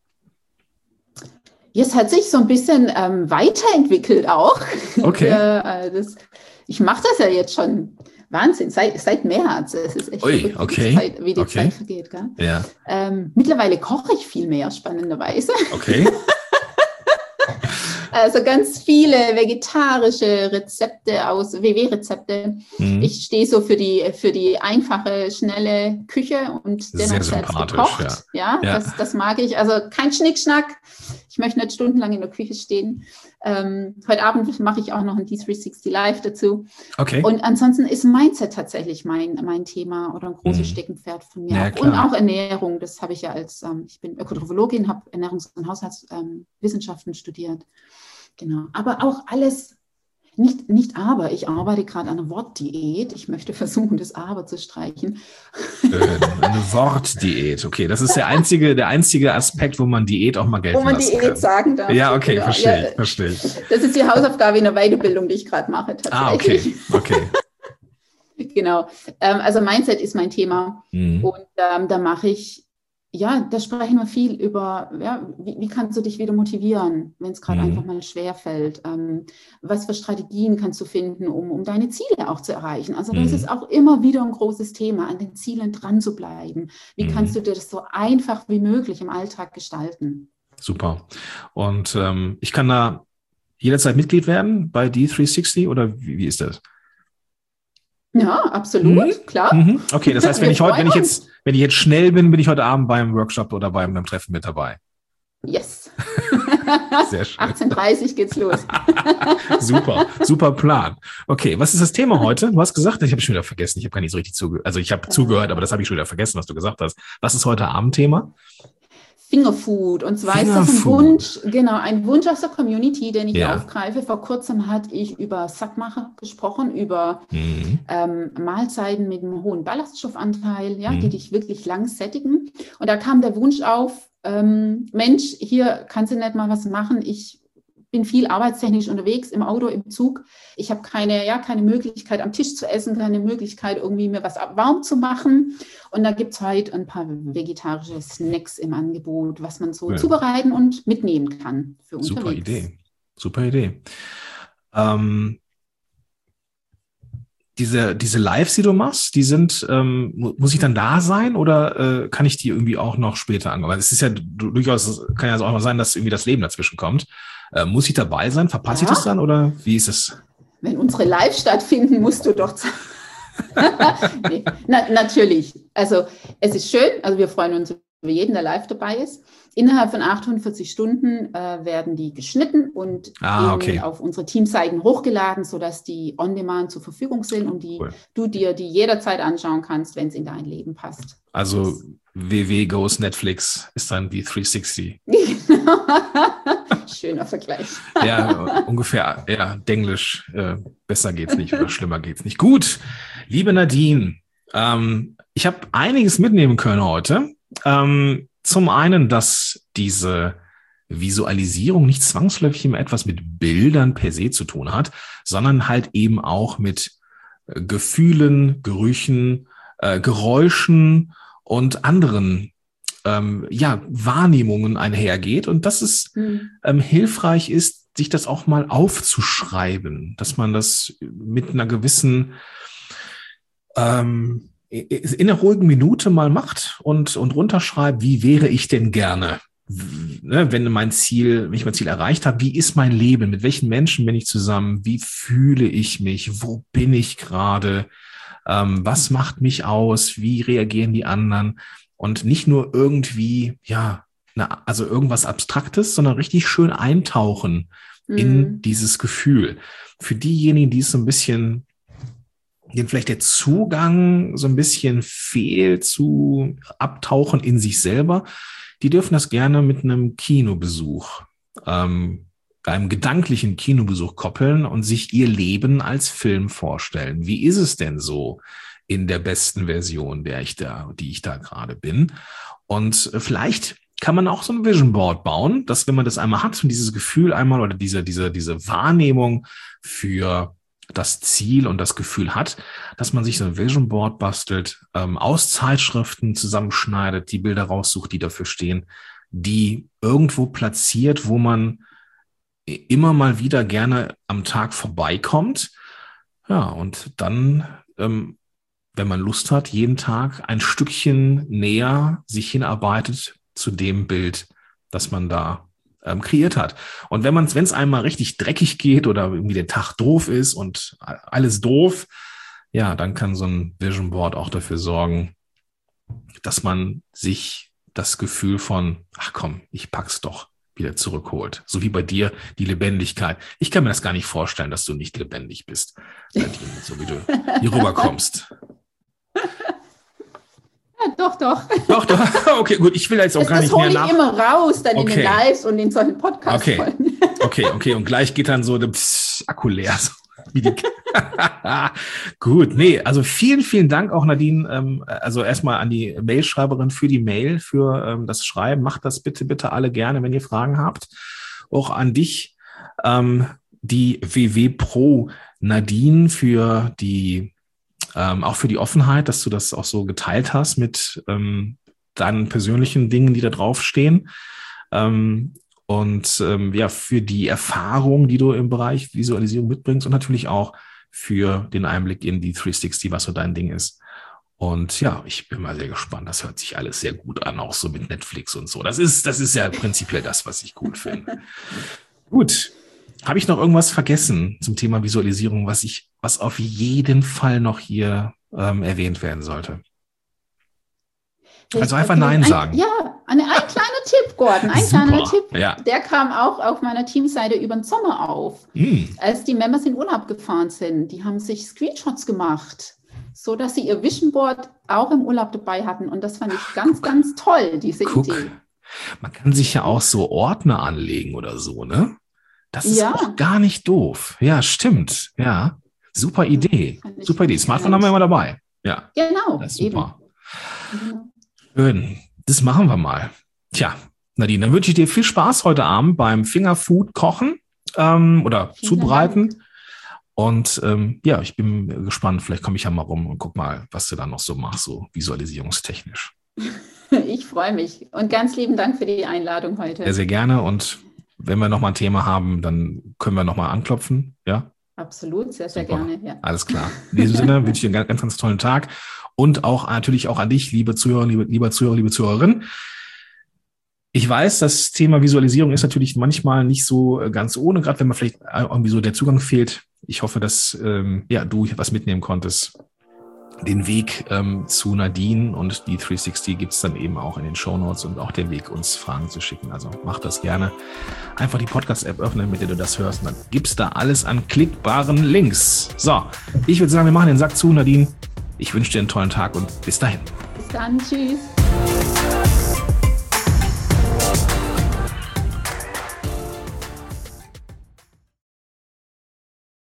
Speaker 3: Jetzt hat sich so ein bisschen ähm, weiterentwickelt auch.
Speaker 1: Okay.
Speaker 3: ja, das, ich mache das ja jetzt schon, Wahnsinn, seit, seit März. Es ist echt
Speaker 1: Ui,
Speaker 3: verrückt,
Speaker 1: okay.
Speaker 3: wie die Zeit, wie die
Speaker 1: Okay.
Speaker 3: Zeit vergeht. Gell?
Speaker 1: Ja.
Speaker 3: Ähm, mittlerweile koche ich viel mehr, spannenderweise.
Speaker 1: Okay.
Speaker 3: Also ganz viele vegetarische Rezepte aus, W W-Rezepte.
Speaker 1: Mhm.
Speaker 3: Ich stehe so für die, für die einfache, schnelle Küche und
Speaker 1: Sehr
Speaker 3: dennoch selbst
Speaker 1: sympathisch,
Speaker 3: gekocht. Ja,
Speaker 1: Ja.
Speaker 3: Das, das mag ich. Also kein Schnickschnack. Ich möchte nicht stundenlang in der Küche stehen. Ähm, heute Abend mache ich auch noch ein D dreihundertsechzig Live dazu.
Speaker 1: Okay.
Speaker 3: Und ansonsten ist Mindset tatsächlich mein, mein Thema oder ein großes
Speaker 1: Mhm.
Speaker 3: Steckenpferd von mir.
Speaker 1: Ja,
Speaker 3: auch. Und
Speaker 1: klar.
Speaker 3: auch Ernährung. Das habe ich ja als, ähm, ich bin Ökotrophologin, habe Ernährungs- und Haushaltswissenschaften studiert. Genau. Aber auch alles, nicht, nicht aber, ich arbeite gerade an einer Wortdiät. Ich möchte versuchen, das aber zu streichen.
Speaker 1: Schön. Eine Wortdiät. Okay, das ist der einzige, der einzige Aspekt, wo man Diät auch mal gelten
Speaker 3: Wo man
Speaker 1: lassen
Speaker 3: Diät
Speaker 1: kann.
Speaker 3: sagen darf.
Speaker 1: Ja, okay,
Speaker 3: Genau.
Speaker 1: verstehe ich,
Speaker 3: Ja,
Speaker 1: verstehe ich.
Speaker 3: das ist die Hausaufgabe in der Weiterbildung, die ich gerade mache.
Speaker 1: Ah, okay, okay.
Speaker 3: Genau. Ähm, also Mindset ist mein Thema.
Speaker 1: Mhm.
Speaker 3: Und ähm, da mache ich, ja, da sprechen wir viel über, ja, wie, wie kannst du dich wieder motivieren, wenn es gerade
Speaker 1: Mhm.
Speaker 3: einfach mal schwer fällt? Ähm, was für Strategien kannst du finden, um, um deine Ziele auch zu erreichen? Also das
Speaker 1: Mhm.
Speaker 3: ist auch immer wieder ein großes Thema, an den Zielen dran zu bleiben. Wie
Speaker 1: Mhm.
Speaker 3: kannst du dir das so einfach wie möglich im Alltag gestalten?
Speaker 1: Super. Und ähm, ich kann da jederzeit Mitglied werden bei D dreihundertsechzig oder wie, wie ist das?
Speaker 3: Ja, absolut,
Speaker 1: Mhm.
Speaker 3: klar.
Speaker 1: Mhm. Okay, das heißt, wenn
Speaker 3: Wir
Speaker 1: ich heute, wenn ich
Speaker 3: freuen
Speaker 1: jetzt, wenn ich jetzt schnell bin, bin ich heute Abend beim Workshop oder beim, beim Treffen mit dabei.
Speaker 3: Yes.
Speaker 1: Sehr schön.
Speaker 3: achtzehn Uhr dreißig geht's los.
Speaker 1: Super, super Plan. Okay, was ist das Thema heute? Du hast gesagt, ich habe schon wieder vergessen, ich habe gar nicht so richtig zugehört. Also ich habe zugehört, aber das habe ich schon wieder vergessen, was du gesagt hast. Was ist heute Abendthema?
Speaker 3: Fingerfood. Und zwar ist das ein
Speaker 1: Fingerfood.
Speaker 3: Wunsch, genau, ein Wunsch aus der Community, den ich
Speaker 1: Ja.
Speaker 3: aufgreife. Vor kurzem hatte ich über Sackmacher gesprochen, über
Speaker 1: Mhm.
Speaker 3: ähm, Mahlzeiten mit einem hohen Ballaststoffanteil, ja,
Speaker 1: Mhm.
Speaker 3: die dich wirklich lang sättigen. Und da kam der Wunsch auf, ähm, Mensch, hier kannst du nicht mal was machen. Ich bin viel arbeitstechnisch unterwegs, im Auto, im Zug. Ich habe keine, ja, keine Möglichkeit, am Tisch zu essen, keine Möglichkeit, irgendwie mir was ab- warm zu machen. Und da gibt es halt ein paar vegetarische Snacks im Angebot, was man so
Speaker 1: Ja.
Speaker 3: zubereiten und mitnehmen kann für unterwegs.
Speaker 1: Super Idee. Super Idee. Ähm, diese, diese Lives, die du machst, die sind, ähm, mu- muss ich dann da sein oder äh, kann ich die irgendwie auch noch später angehen? Weil es ist ja du- durchaus, kann ja auch mal sein, dass irgendwie das Leben dazwischen kommt. Äh, muss ich dabei sein? Verpasse ich
Speaker 3: Ja.
Speaker 1: das dann oder wie ist es?
Speaker 3: Wenn unsere Live stattfinden, musst du doch. nee, na, natürlich. Also es ist schön. Also wir freuen uns über jeden, der live dabei ist. Innerhalb von achtundvierzig Stunden äh, werden die geschnitten und
Speaker 1: Ah,
Speaker 3: in,
Speaker 1: okay.
Speaker 3: auf unsere Teamseiten hochgeladen, sodass die on demand zur Verfügung sind und die
Speaker 1: Cool.
Speaker 3: du dir die jederzeit anschauen kannst, wenn es in dein Leben passt.
Speaker 1: Also W W goes Netflix ist dann die dreihundertsechzig.
Speaker 3: Schöner Vergleich.
Speaker 1: Ja, ungefähr, ja, Denglisch. Äh, besser geht's nicht oder schlimmer geht's nicht. Gut, liebe Nadine, ähm, ich habe einiges mitnehmen können heute. Ähm, zum einen, dass diese Visualisierung nicht zwangsläufig immer etwas mit Bildern per se zu tun hat, sondern halt eben auch mit äh, Gefühlen, Gerüchen, äh, Geräuschen und anderen ähm, ja, Wahrnehmungen einhergeht und dass es
Speaker 3: Hm.
Speaker 1: ähm, hilfreich ist, sich das auch mal aufzuschreiben, dass man das mit einer gewissen ähm, in einer ruhigen Minute mal macht und, und runterschreibt, wie wäre ich denn gerne, ne, wenn mein Ziel, wenn ich mein Ziel erreicht habe, wie ist mein Leben, mit welchen Menschen bin ich zusammen, wie fühle ich mich, wo bin ich gerade, Ähm, was macht mich aus? Wie reagieren die anderen? Und nicht nur irgendwie, ja, na, also irgendwas Abstraktes, sondern richtig schön eintauchen mhm. in dieses Gefühl. Für diejenigen, die es so ein bisschen, denen vielleicht der Zugang so ein bisschen fehlt zu Abtauchen in sich selber, die dürfen das gerne mit einem Kinobesuch, ähm, einem gedanklichen Kinobesuch koppeln und sich ihr Leben als Film vorstellen. Wie ist es denn so in der besten Version, der ich da, die ich da gerade bin? Und vielleicht kann man auch so ein Vision Board bauen, dass wenn man das einmal hat und dieses Gefühl einmal oder diese, diese, diese Wahrnehmung für das Ziel und das Gefühl hat, dass man sich so ein Vision Board bastelt, ähm, aus Zeitschriften zusammenschneidet, die Bilder raussucht, die dafür stehen, die irgendwo platziert, wo man immer mal wieder gerne am Tag vorbeikommt. Ja, und dann, ähm, wenn man Lust hat, jeden Tag ein Stückchen näher sich hinarbeitet zu dem Bild, das man da ähm, kreiert hat. Und wenn man es, wenn es einmal richtig dreckig geht oder irgendwie der Tag doof ist und alles doof, ja, dann kann so ein Vision Board auch dafür sorgen, dass man sich das Gefühl von, ach komm, ich pack's doch, wieder zurückholt. So wie bei dir die Lebendigkeit. Ich kann mir das gar nicht vorstellen, dass du nicht lebendig bist, Nadine, so wie du hier rüberkommst.
Speaker 3: Ja, doch, doch.
Speaker 1: Doch, doch. Okay, gut. Ich will jetzt auch
Speaker 3: das,
Speaker 1: gar nicht mehr nach.
Speaker 3: Das hole ich immer raus, dann
Speaker 1: okay.
Speaker 3: in den Lives und in solchen Podcast-Folgen.
Speaker 1: Okay. okay, okay. Und gleich geht dann so der Pss, Akku leer. So wie die Gut, nee, also vielen, vielen Dank auch, Nadine. Ähm, also erstmal an die Mailschreiberin für die Mail, für ähm, das Schreiben. Macht das bitte, bitte alle gerne, wenn ihr Fragen habt. Auch an dich, ähm, die W W Pro Nadine, für die Ähm, auch für die Offenheit, dass du das auch so geteilt hast mit ähm, deinen persönlichen Dingen, die da draufstehen. Ähm, und ähm, ja, für die Erfahrung, die du im Bereich Visualisierung mitbringst und natürlich auch für den Einblick in die dreihundertsechzig, was so dein Ding ist. Und ja, ich bin mal sehr gespannt. Das hört sich alles sehr gut an, auch so mit Netflix und so. Das ist, das ist ja prinzipiell das, was ich gut finde. Gut. Habe ich noch irgendwas vergessen zum Thema Visualisierung, was ich, was auf jeden Fall noch hier ähm, erwähnt werden sollte? Also einfach Nein
Speaker 3: ein,
Speaker 1: sagen.
Speaker 3: Ja, ein, ein kleiner Tipp, Gordon, ein
Speaker 1: Super.
Speaker 3: kleiner Tipp.
Speaker 1: Ja.
Speaker 3: Der kam auch auf meiner Teamseite über den Sommer auf. Hm. Als die Members in Urlaub gefahren sind, die haben sich Screenshots gemacht, so dass sie ihr Vision Board auch im Urlaub dabei hatten. Und das fand ich ganz, Guck. ganz toll, diese Guck. Idee.
Speaker 1: Man kann sich ja auch so Ordner anlegen oder so, ne? Das ist ja auch gar nicht doof. Ja, stimmt. Ja, super Idee. Super Idee. Smartphone haben wir immer dabei. Ja.
Speaker 3: Genau.
Speaker 1: Das ist super. Eben. Schön. Das machen wir mal. Tja, Nadine, dann wünsche ich dir viel Spaß heute Abend beim Fingerfood kochen ähm, oder Vielen zubereiten. Dank. Und ähm, ja, ich bin gespannt. Vielleicht komme ich ja mal rum und guck mal, was du da noch so machst, so visualisierungstechnisch.
Speaker 3: Ich freue mich. Und ganz lieben Dank für die Einladung heute.
Speaker 1: Sehr, sehr gerne. Und wenn wir nochmal ein Thema haben, dann können wir nochmal anklopfen, ja?
Speaker 3: Absolut, sehr, sehr
Speaker 1: Super.
Speaker 3: gerne. Ja.
Speaker 1: Alles klar. In diesem Sinne wünsche ich dir einen ganz, ganz tollen Tag und auch natürlich auch an dich, liebe Zuhörer, liebe, lieber Zuhörer, liebe Zuhörerin. Ich weiß, das Thema Visualisierung ist natürlich manchmal nicht so ganz ohne, gerade wenn man vielleicht irgendwie so der Zugang fehlt. Ich hoffe, dass ähm, ja, du was mitnehmen konntest. Den Weg ähm, zu Nadine und die dreihundertsechzig gibt es dann eben auch in den Shownotes und auch den Weg, uns Fragen zu schicken. Also mach das gerne. Einfach die Podcast-App öffnen, mit der du das hörst. Und dann gibt's da alles an klickbaren Links. So, ich würde sagen, wir machen den Sack zu, Nadine. Ich wünsche dir einen tollen Tag und bis dahin.
Speaker 3: Bis dann, tschüss.